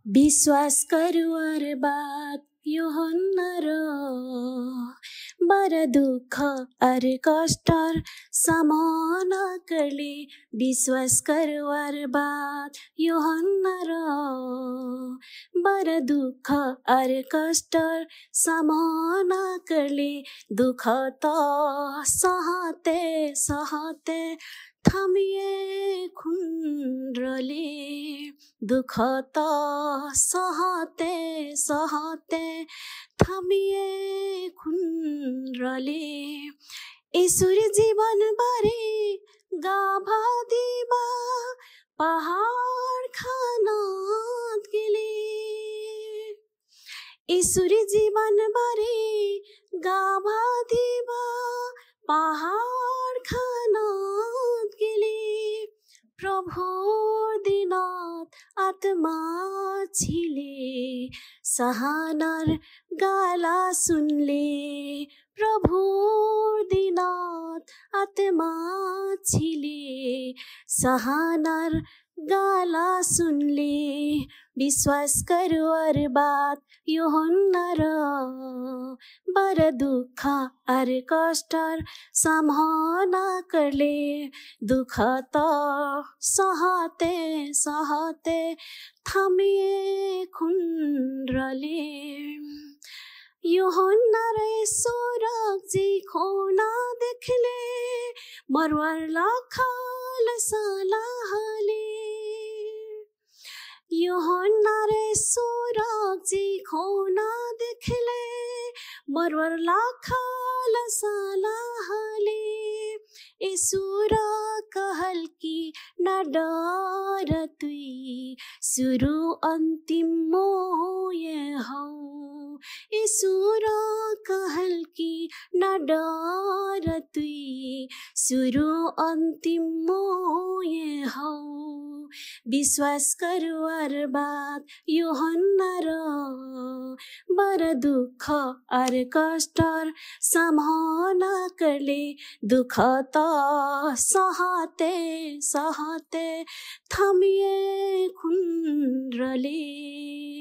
विश्वास गरुवर बात यूहन्ना र बर दुःख अरे कष्टर समानकले विश्वास गरुवर बात यूहन्ना र बर दुःख अरे कष्टर समानकले दुःख त सहते सहते थमिए खुन्द्रले दुःख त सहते सहते थमिए खुन्द्रले ईश्वरी जीवन बारे गाभा दिबा पहाड खानात गेले ईश्वरी जीवन बारे गाभा दिबा पहाड खानात गेले प्रभुर दिनात आत्मा छिले सहानार गाला सुनले प्रभुर दिनात आत्मा छिले सहानार गाला सुनले विश्वास गरुवर बात यूहन्ना र बर दुःख अरे कष्टर सम्हाना करले दुःख त सहते सहते थमिए खुन्द्रले यूहन्ना रे सोरक जी खोना देखले मरवर लाखाल सलाहले यूहन्ना रे सोरक जी खोना देखले मरवर लाखाल सलाहले ईश्वर कहल की न डर तुई सुरु अंतिम मोये हौ ईश्वर कहल की न डर तुई सुरु अंतिम मोये हौ विश्वास गरुवर बात यूहन्ना र बर दुःख अरे कष्टर सम्हाना करले दुःख त सहते सहते थमिए खुन्द्रले